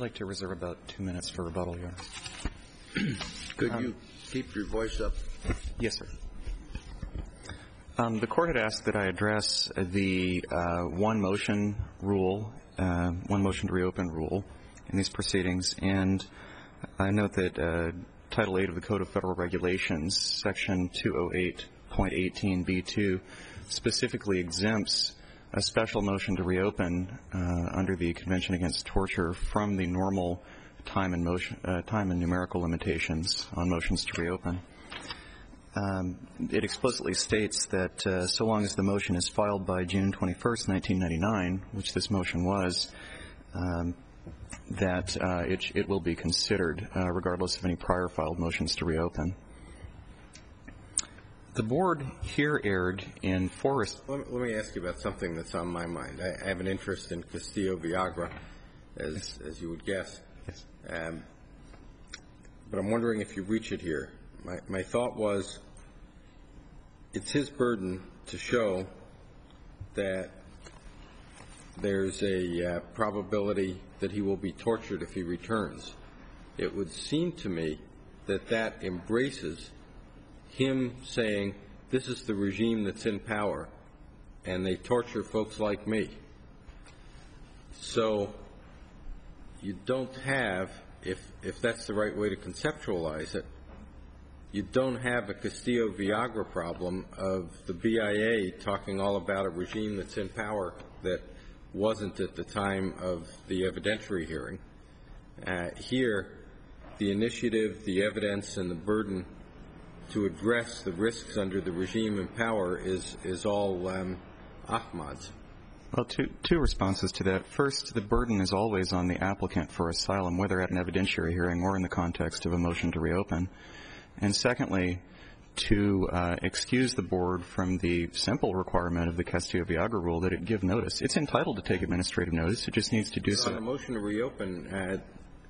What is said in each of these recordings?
like to reserve about 2 minutes for rebuttal here. Could you keep your voice up? Yes, sir. The Court had asked that I address the one motion to reopen rule in these proceedings, and I note that Title 8 of the Code of Federal Regulations, Section 208.18b2, specifically exempts a special motion to reopen under the Convention Against Torture from the normal time and numerical limitations on motions to reopen. It explicitly states that so long as the motion is filed by June 21st, 1999, which this motion was, that it will be considered regardless of any prior filed motions to reopen. The Board here erred in Forrest. Let me ask you about something that's on my mind. I have an interest in Castillo-Villagra, as you would guess. Yes. But I'm wondering if you reach it here. My thought was it's his burden to show that there's a probability that he will be tortured if he returns. It would seem to me that that embraces him saying, this is the regime that's in power, and they torture folks like me. So you don't have, if that's the right way to conceptualize it, you don't have a Castillo-Villagra problem of the BIA talking all about a regime that's in power that wasn't at the time of the evidentiary hearing. Here, the initiative, the evidence, and the burden to address the risks under the regime in power is all Ahmad's. Well, two responses to that. First, the burden is always on the applicant for asylum, whether at an evidentiary hearing or in the context of a motion to reopen. And secondly, to excuse the Board from the simple requirement of the Castillo-Villagra rule that it give notice. It's entitled to take administrative notice. It just needs to do so. On a motion to reopen,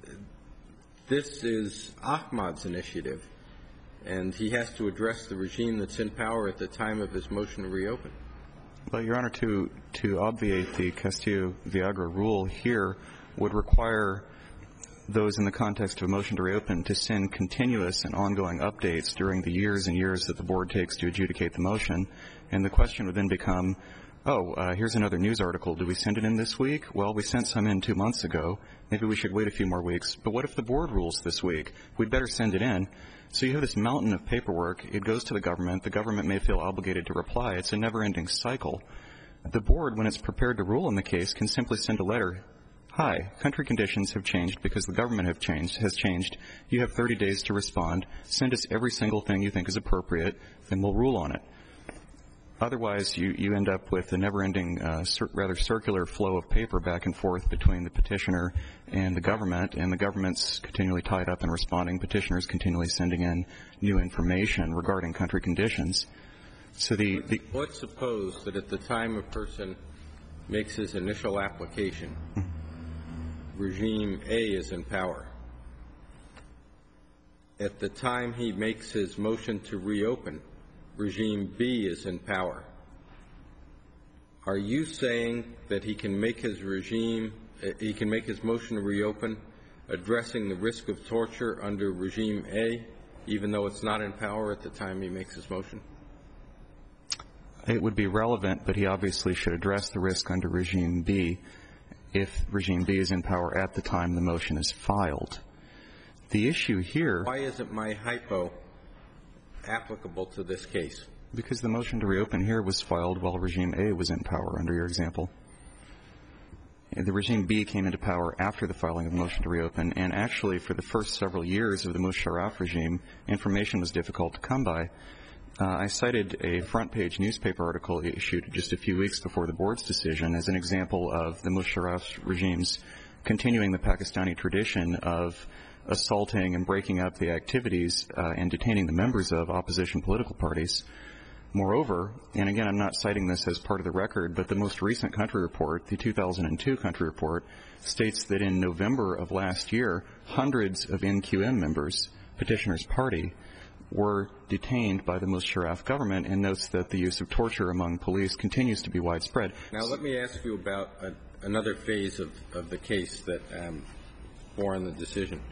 this is Ahmad's initiative, and he has to address the regime that's in power at the time of his motion to reopen. Well, Your Honor, to obviate the Castillo-Villagra rule here would require those in the context of a motion to reopen to send continuous and ongoing updates during the years and years that the Board takes to adjudicate the motion. And the question would then become, here's another news article. Do we send it in this week? Well, we sent some in 2 months ago. Maybe we should wait a few more weeks. But what if the Board rules this week? We'd better send it in. So you have this mountain of paperwork. It goes to the government. The government may feel obligated to reply. It's a never-ending cycle. The Board, when it's prepared to rule in the case, can simply send a letter. Hi, country conditions have changed because the government has changed. You have 30 days to respond. Send us every single thing you think is appropriate, then we'll rule on it. Otherwise, you end up with a never-ending, rather circular flow of paper back and forth between the petitioner and the government's continually tied up in responding. Petitioners continually sending in new information regarding country conditions. So let's suppose that at the time a person makes his initial application, regime A is in power. At the time he makes his motion to reopen, regime B is in power. Are you saying that he can make his motion to reopen addressing the risk of torture under regime A, even though it's not in power at the time he makes his motion? It would be relevant, but he obviously should address the risk under regime B if regime B is in power at the time the motion is filed. The issue here... Why isn't my hypo applicable to this case? Because the motion to reopen here was filed while regime A was in power, under your example. The regime B came into power after the filing of the motion to reopen, and actually for the first several years of the Musharraf regime, information was difficult to come by. I cited a front-page newspaper article issued just a few weeks before the Board's decision as an example of the Musharraf regime's continuing the Pakistani tradition of assaulting and breaking up the activities and detaining the members of opposition political parties. Moreover, and again, I'm not citing this as part of the record, but the most recent country report, the 2002 country report, states that in November of last year, hundreds of NQM members, Petitioner's Party, were detained by the Musharraf government, and notes that the use of torture among police continues to be widespread. Now, let me ask you about another phase of the case that 4 in the decision.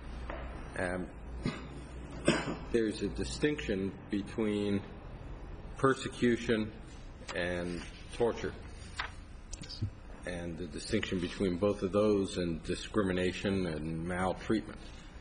There's a distinction between persecution and torture, and the distinction between both of those and discrimination and maltreatment.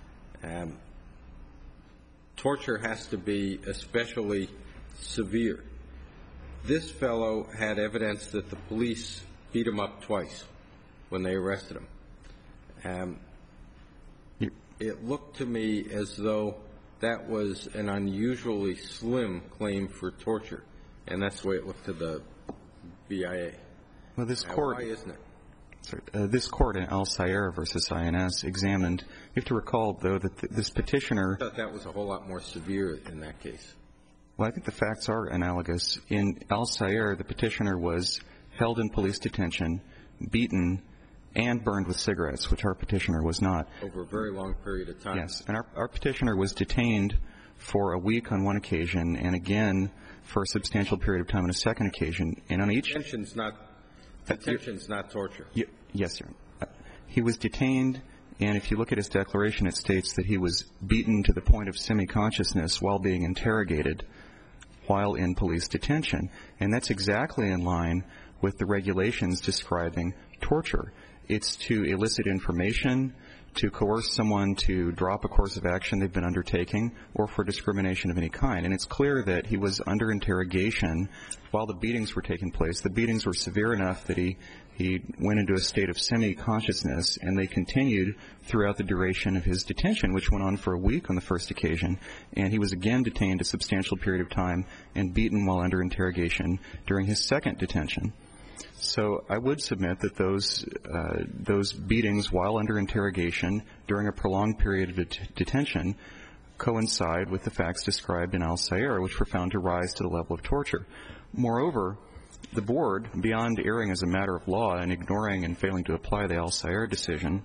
Torture has to be especially severe. This fellow had evidence that the police beat him up twice when they arrested him. It looked to me as though that was an unusually slim claim for torture, and that's the way it looked to the BIA. Well, this court, why isn't it? Sorry, this court in Al-Sayr versus INS examined. You have to recall, though, that this petitioner. I thought that was a whole lot more severe in that case. Well, I think the facts are analogous. In Al-Sayr, the petitioner was held in police detention, beaten, and burned with cigarettes, which our petitioner was not. Over a very long period of time. Yes, and our petitioner was detained for a week on one occasion, and again for a substantial period of time on a second occasion. And on each Detention's not torture. Yes, sir. He was detained, and if you look at his declaration, it states that he was beaten to the point of semi-consciousness while being interrogated while in police detention. And that's exactly in line with the regulations describing torture. It's to elicit information, to coerce someone to drop a course of action they've been undertaking, or for discrimination of any kind. And it's clear that he was under interrogation while the beatings were taking place. The beatings were severe enough that he went into a state of semi-consciousness, and they continued throughout the duration of his detention, which went on for a week on the first occasion. And he was again detained a substantial period of time and beaten while under interrogation during his second detention. So I would submit that those beatings while under interrogation during a prolonged period of detention coincide with the facts described in Al-Sayr, which were found to rise to the level of torture. Moreover, the board, beyond erring as a matter of law and ignoring and failing to apply the Al-Sayr decision,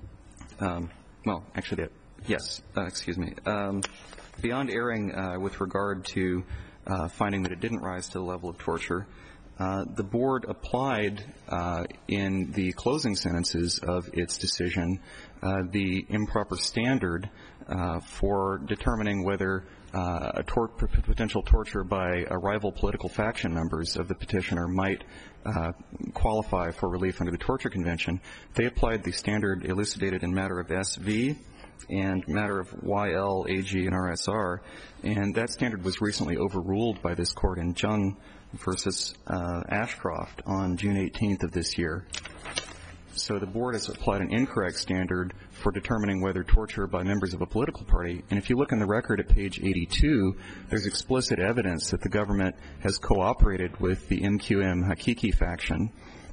beyond erring with regard to finding that it didn't rise to the level of torture, the board applied in the closing sentences of its decision the improper standard for determining whether potential torture by rival political faction members of the petitioner might qualify for relief under the Torture Convention. They applied the standard elucidated in matter of SV and matter of YL, AG, and RSR, and that standard was recently overruled by this court in Jung versus Ashcroft on June 18th of this year. So the board has applied an incorrect standard for determining whether torture by members of a political party. And if you look in the record at page 82, there's explicit evidence that the government has cooperated with the MQM Hakiki faction.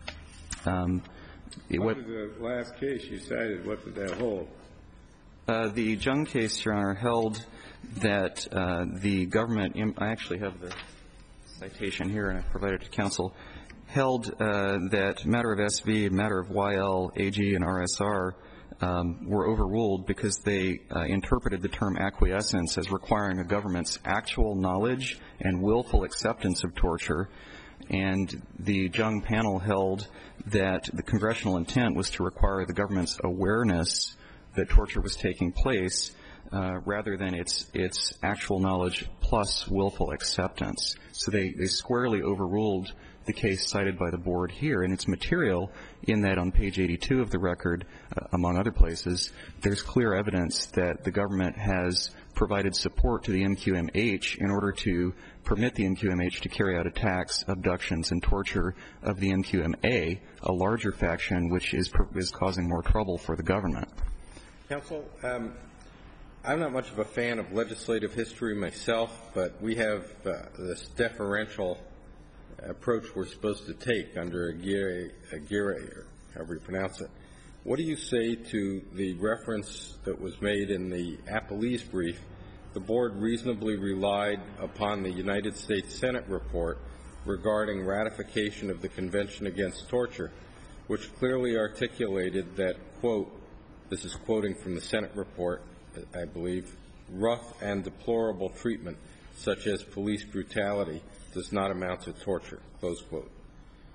What is the last case you cited? What did that hold? The Jung case, Your Honor, held that the government – I actually have the citation here, and I've provided it to counsel – held that matter of SV, matter of YL, AG, and RSR were overruled because they interpreted the term acquiescence as requiring a government's actual knowledge and willful acceptance of torture. And the Jung panel held that the congressional intent was to require the government's awareness that torture was taking place rather than its actual knowledge plus willful acceptance. So they squarely overruled the case cited by the board here, and it's material in that on page 82 of the record, among other places, there's clear evidence that the government has provided support to the MQMH in order to permit the MQMH to carry out attacks, abductions, and torture of the MQMA, a larger faction which is causing more trouble for the government. Counsel, I'm not much of a fan of legislative history myself, but we have this deferential approach we're supposed to take under Aguirre, or however you pronounce it. What do you say to the reference that was made in the Appellee's brief? The board reasonably relied upon the United States Senate report regarding ratification of the Convention Against Torture, which clearly articulated that, quote, this is quoting from the Senate report, I believe, rough and deplorable treatment, such as police brutality, does not amount to torture, close quote.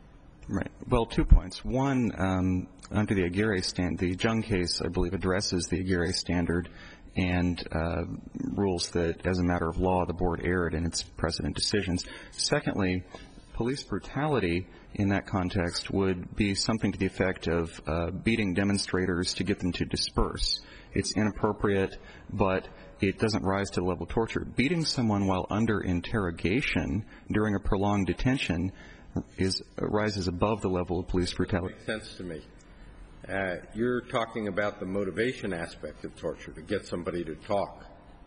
Right. Well, 2 points. One, under the Aguirre standard, the Jung case, I believe, addresses the Aguirre standard and rules that, as a matter of law, the board erred in its precedent decisions. Secondly, police brutality in that context would be something to the effect of beating demonstrators to get them to disperse. It's inappropriate, but it doesn't rise to the level of torture. Beating someone while under interrogation during a prolonged detention rises above the level of police brutality. Makes sense to me. You're talking about the motivation aspect of torture, to get somebody to talk.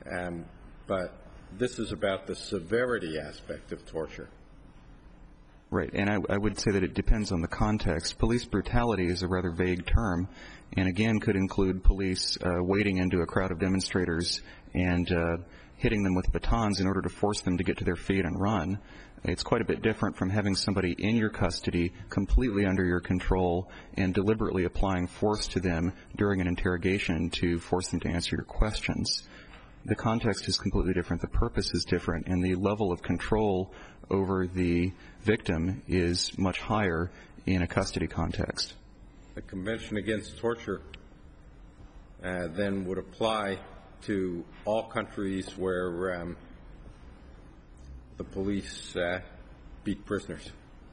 But this is about the severity aspect of torture. Right. And I would say that it depends on the context. Police brutality is a rather vague term, and again could include police wading into a crowd of demonstrators and hitting them with batons in order to force them to get to their feet and run. It's quite a bit different from having somebody in your custody, completely under your control, and deliberately applying force to them during an interrogation to force them to answer your questions. The context is completely different, the purpose is different, and the level of control over the victim is much higher in a custody context. The Convention Against Torture then would apply to all countries where the police beat prisoners.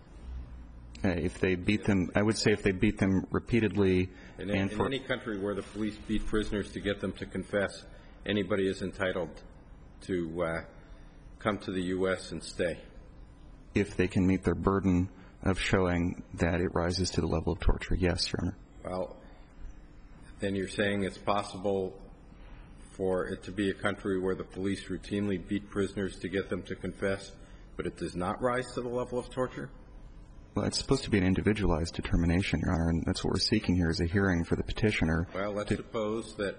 If they beat them, I would say if they beat them repeatedly. In any country where the police beat prisoners to get them to confess, anybody is entitled to come to the U.S. and stay. If they can meet their burden of showing that it rises to the level of torture, yes, Your Honor. Well, then you're saying it's possible for it to be a country where the police routinely beat prisoners to get them to confess, but it does not rise to the level of torture? Well, it's supposed to be an individualized determination, Your Honor, and that's what we're seeking here is a hearing for the petitioner. Well, let's suppose that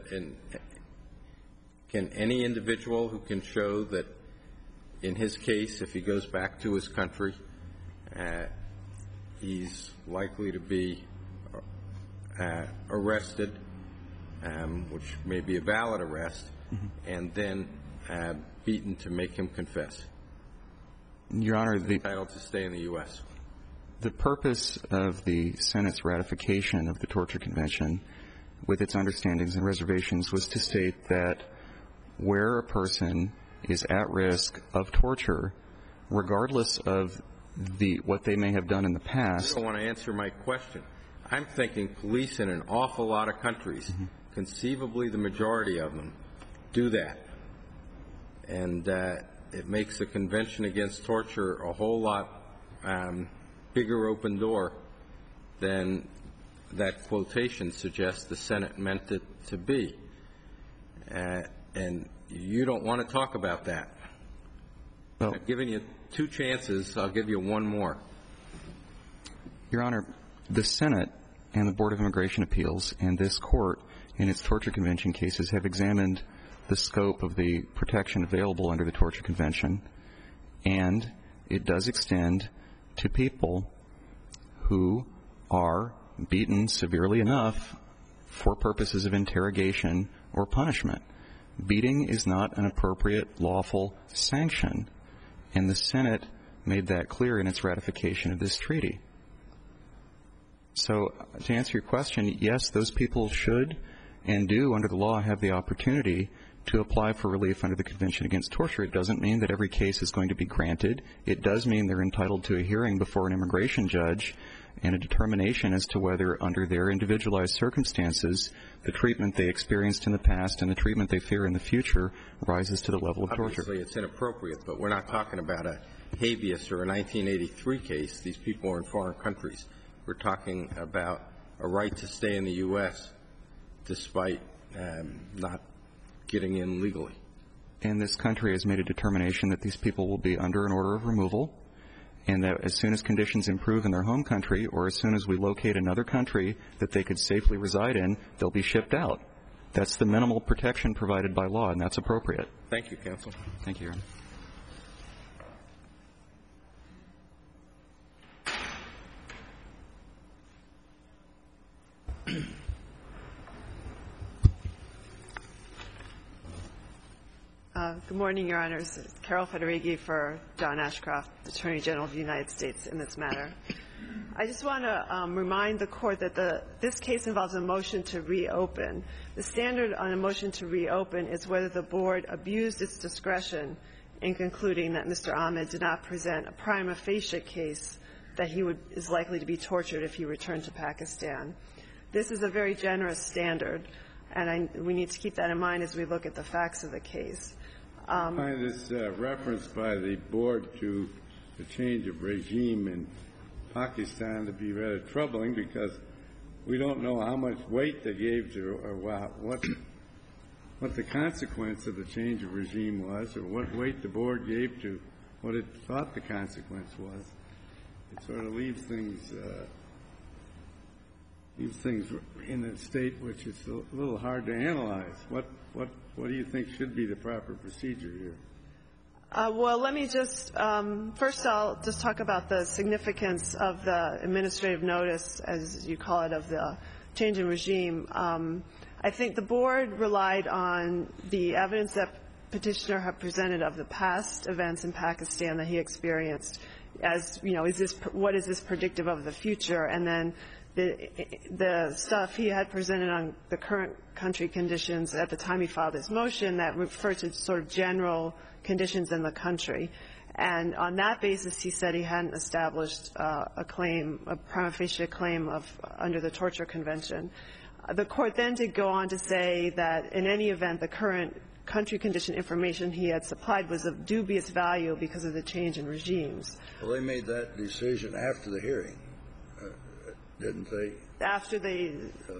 can any individual who can show that in his case, if he goes back to his country, he's likely to be arrested, which may be a valid arrest, and then beaten to make him confess. Your Honor, entitled to stay in the U.S. The purpose of the Senate's ratification of the Torture Convention, with its understandings and reservations, was to state that where a person is at risk of torture, regardless of what they may have done in the past. You don't want to answer my question. I'm thinking police in an awful lot of countries, conceivably the majority of them, do that. And it makes the Convention Against Torture a whole lot bigger open door than that quotation suggests the Senate meant it to be. And you don't want to talk about that. Well, I've given you 2 chances. I'll give you 1 more. Your Honor, the Senate and the Board of Immigration Appeals and this Court in its Torture Convention cases have examined the scope of the protection available under the Torture Convention, and it does extend to people who are beaten severely enough for purposes of interrogation or punishment. Beating is not an appropriate lawful sanction, and the Senate made that clear in its ratification of this treaty. So to answer your question, yes, those people should and do under the law have the opportunity to apply for relief under the Convention Against Torture. It doesn't mean that every case is going to be granted. It does mean they're entitled to a hearing before an immigration judge and a determination as to whether under their individualized circumstances the treatment they experienced in the past and the treatment they fear in the future rises to the level of torture. Obviously, it's inappropriate, but we're not talking about a habeas or a 1983 case. These people are in foreign countries. We're talking about a right to stay in the U.S. despite not getting in legally. And this country has made a determination that these people will be under an order of removal, and that as soon as conditions improve in their home country or as soon as we locate another country that they could safely reside in, they'll be shipped out. That's the minimal protection provided by law, and that's appropriate. Thank you, counsel. Thank you, Your Honor. Good morning, Your Honors. Carol Federighi for John Ashcroft, Attorney General of the United States, in this matter. I just want to remind the Court that this case involves a motion to reopen. The standard on a motion to reopen is whether the Board abused its discretion in concluding that Mr. Ahmed did not present a prima facie case that he is likely to be tortured if he returned to Pakistan. This is a very generous standard, and we need to keep that in mind as we look at the facts of the case. I find this reference by the Board to the change of regime in Pakistan to be rather troubling, because we don't know how much weight they gave to, or what the consequence of the change of regime was, or what weight the Board gave to what it thought the consequence was. It sort of leaves things in a state which is a little hard to analyze. What do you think should be the proper procedure here? Well, let me just first I'll just talk about the significance of the administrative notice, as you call it, of the change in regime. I think the Board relied on the evidence that Petitioner had presented of the past events in Pakistan that he experienced. As you know, what is this predictive of the future? And then the stuff he had presented on the current country conditions at the time he filed his motion that referred to sort of general conditions in the country. And on that basis, he said he hadn't established a prima facie claim under the Torture Convention. The Court then did go on to say that in any event, the current country condition information he had supplied was of dubious value because of the change in regimes. Well, they made that decision after the hearing, didn't they? After the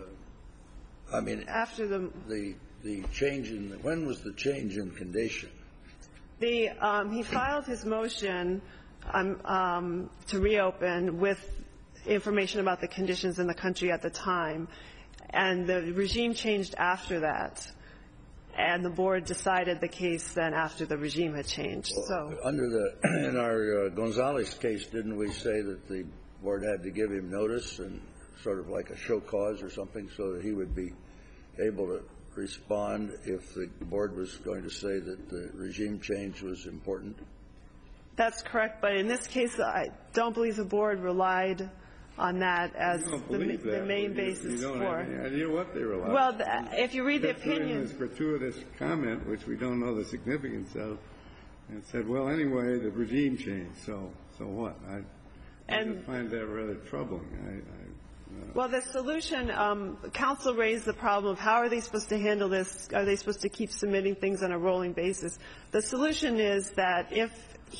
change in when was the change in condition? He filed his motion to reopen with information about the conditions in the country at the time, and the regime changed after that. And the Board decided the case then after the regime had changed. So, in our Gonzales case, didn't we say that the Board had to give him notice and sort of like a show cause or something, so that he would be able to respond if the Board was going to say that the regime change was important? That's correct. But in this case, I don't believe the Board relied on that as the main basis you don't for. Have any idea what they relied on. Well, if you read the opinion. This gratuitous comment, which we don't know the significance of, and said, well, anyway, the regime changed, so what? I just find that rather troubling. Well, the solution, counsel raised the problem of how are they supposed to handle this? Are they supposed to keep submitting things on a rolling basis? The solution is that if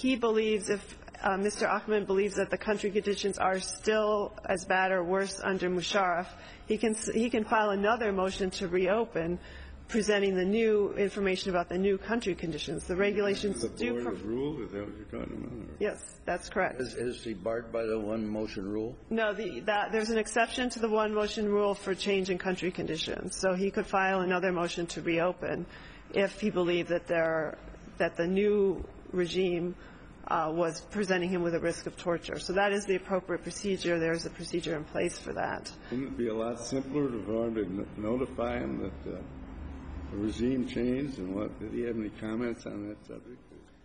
Mr. Ahmed believes that the country conditions are still as bad or worse under Musharraf, he can file another motion to reopen, presenting the new information about the new country conditions. The regulations do. The Board has ruled? Is that what you're talking about? Or? Yes, that's correct. Is he barred by the one motion rule? No, there's an exception to the one motion rule for change in country conditions. So he could file another motion to reopen if he believed that the new regime was presenting him with a risk of torture. So that is the appropriate procedure. There is a procedure in place for that. Wouldn't it be a lot simpler for him to notify him that the regime changed, and did he have any comments on that subject?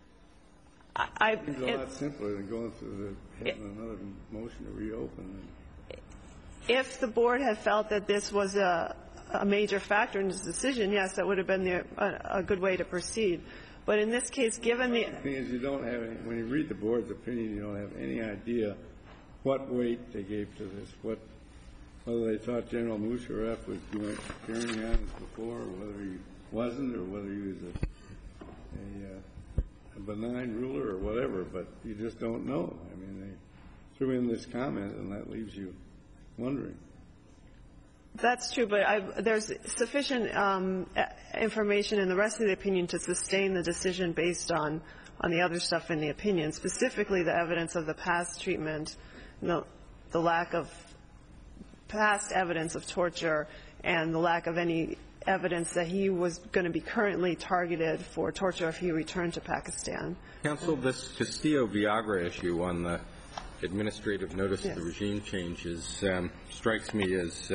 It's a lot simpler than going through another motion to reopen. If the Board had felt that this was a major factor in his decision, yes, that would have been a good way to proceed. But in this case, given the thing is, you don't have any, when you read the Board's opinion, you don't have any idea what weight they gave to this, whether they thought General Musharraf was carrying on as before, or whether he wasn't, or whether he was a benign ruler or whatever. But you just don't know. I mean, they threw in this comment, and that leaves you wondering. That's true, but there's sufficient information in the rest of the opinion to sustain the decision based on the other stuff in the opinion, specifically the evidence of the past treatment, the lack of past evidence of torture, and the lack of any evidence that he was going to be currently targeted for torture if he returned to Pakistan. Counsel, this Castillo-Viagra issue on the administrative notice of the regime changes strikes me as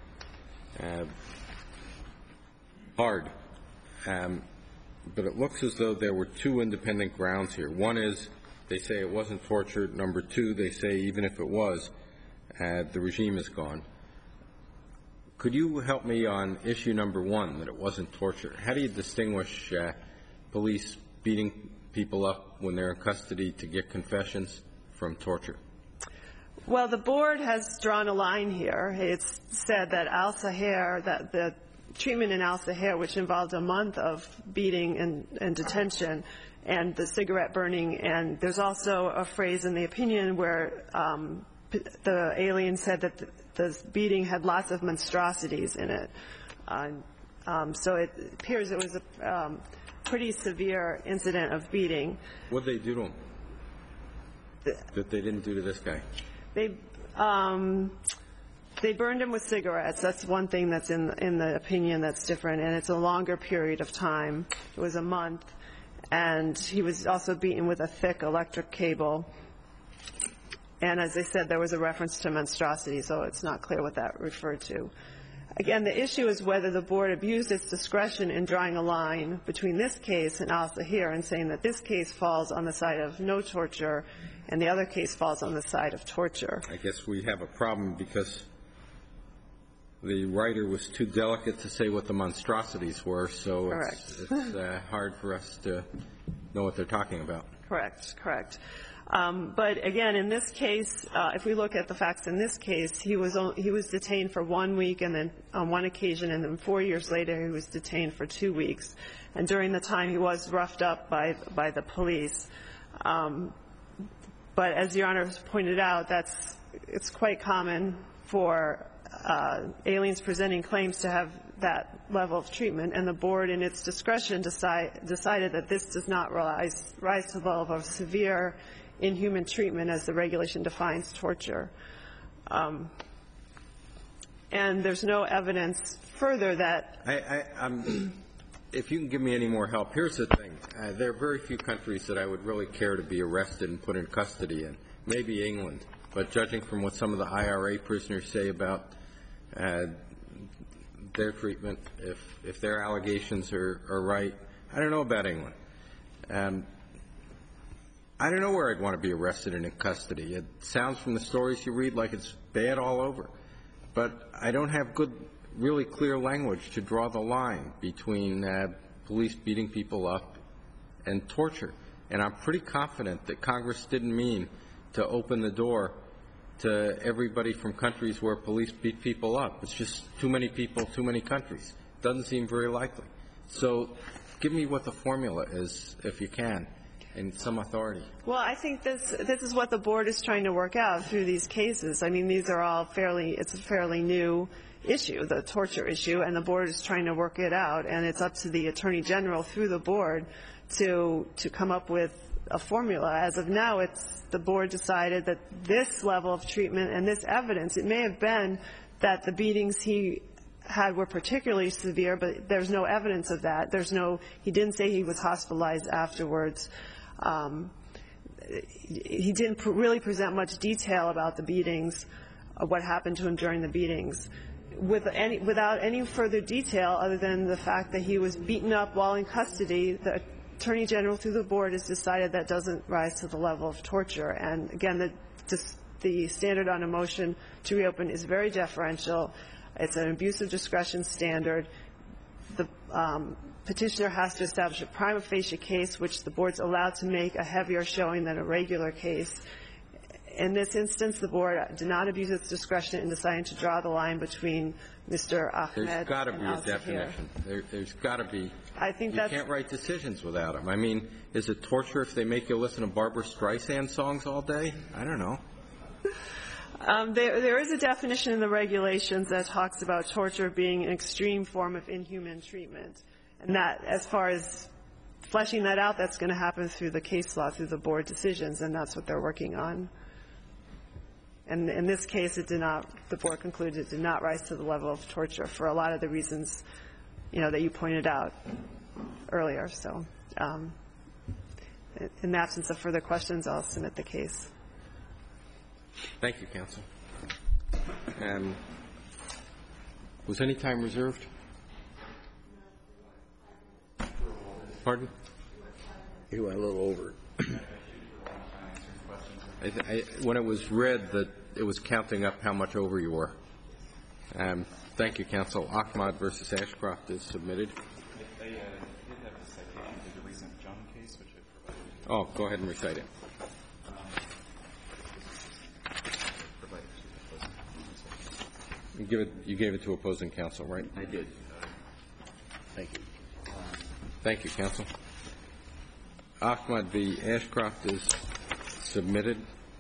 hard. But it looks as though there were two independent grounds here. One is they say it wasn't torture. Number two, they say even if it was, the regime is gone. Could you help me on issue number one, that it wasn't torture? How do you distinguish police beating people up when they're in custody to get confessions from torture? Well, the board has drawn a line here. It's said that Al-Sahir, that the treatment in Al-Sahir, which involved a month of beating and detention and the cigarette burning, and there's also a phrase in the opinion where the alien said that the beating had lots of monstrosities in it. So it appears it was a pretty severe incident of beating. What did they do to him that they didn't do to this guy? They burned him with cigarettes. That's one thing that's in the opinion that's different, and it's a longer period of time. It was a month, and he was also beaten with a thick electric cable. And as I said, there was a reference to monstrosity, so it's not clear what that referred to. Again, the issue is whether the board abused its discretion in drawing a line between this case and Al-Sahir and saying that this case falls on the side of no torture and the other case falls on the side of torture. I guess we have a problem because the writer was too delicate to say what the monstrosities were, so it's hard for us to know what they're talking about. Correct. But again, in this case, if we look at the facts in this case, he was detained for 1 week, and then on one occasion, and then 4 years later, he was detained for 2 weeks. And during the time, he was roughed up by the police. But as Your Honor has pointed out, it's quite common for aliens presenting claims to have that level of treatment, and the board, in its discretion, decided that this does not rise to the level of severe inhuman treatment as the regulation defines torture. And there's no evidence further that... If you can give me any more help, here's the thing. There are very few countries that I would really care to be arrested and put in custody in. Maybe England. But judging from what some of the IRA prisoners say about their treatment, if their allegations are right, I don't know about England. I don't know where I'd want to be arrested and in custody. It sounds from the stories you read like it's bad all over. But I don't have good, really clear language to draw the line between police beating people up and torture. And I'm pretty confident that Congress didn't mean to open the door to everybody from countries where police beat people up. It's just too many people, too many countries. Doesn't seem very likely. So give me what the formula is, if you can, and some authority. Well, I think this is what the board is trying to work out through these cases. I mean, these are all it's a fairly new issue, the torture issue, and the board is trying to work it out. And it's up to the Attorney General through the board to come up with a formula. As of now, the board decided that this level of treatment and this evidence, it may have been that the beatings he had were particularly severe, but there's no evidence of that. He didn't say he was hospitalized afterwards. He didn't really present much detail about the beatings, of what happened to him during the beatings, without any further detail other than the fact that he was beaten up while in custody. The Attorney General through the board has decided that doesn't rise to the level of torture. And again, the standard on a motion to reopen is very deferential. It's an abuse of discretion standard. The petitioner has to establish a prima facie case, which the board's allowed to make a heavier showing than a regular case. In this instance, the board did not abuse its discretion in deciding to draw the line between Mr. Ahmed and Al-Sahir. There's got to be a definition. There's got to be. I think you can't write decisions without them. I mean, is it torture if they make you listen to Barbra Streisand songs all day? I don't know. There is a definition in the regulations that talks about torture being an extreme form of inhuman treatment. And that, as far as fleshing that out, that's going to happen through the case law, through the board decisions, and that's what they're working on. And in this case, the board concluded it did not rise to the level of torture for a lot of the reasons, that you pointed out earlier. So, in the absence of further questions, I'll submit the case. Thank you, counsel. Was any time reserved? Pardon? You went a little over. When it was read, that it was counting up how much over you were. Thank you, counsel. Ahmad versus Ashcroft is submitted. I did have a citation to the recent Jung case, which I provided. Oh, go ahead and recite it. You gave it to opposing counsel, right? I did. Thank you. Thank you, counsel. Ahmad v. Ashcroft is submitted.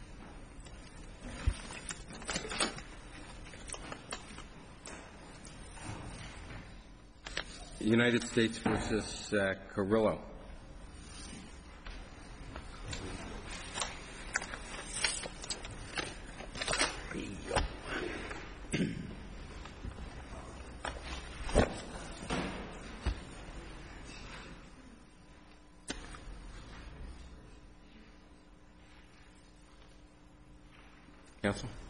United States versus Carrillo. Counsel?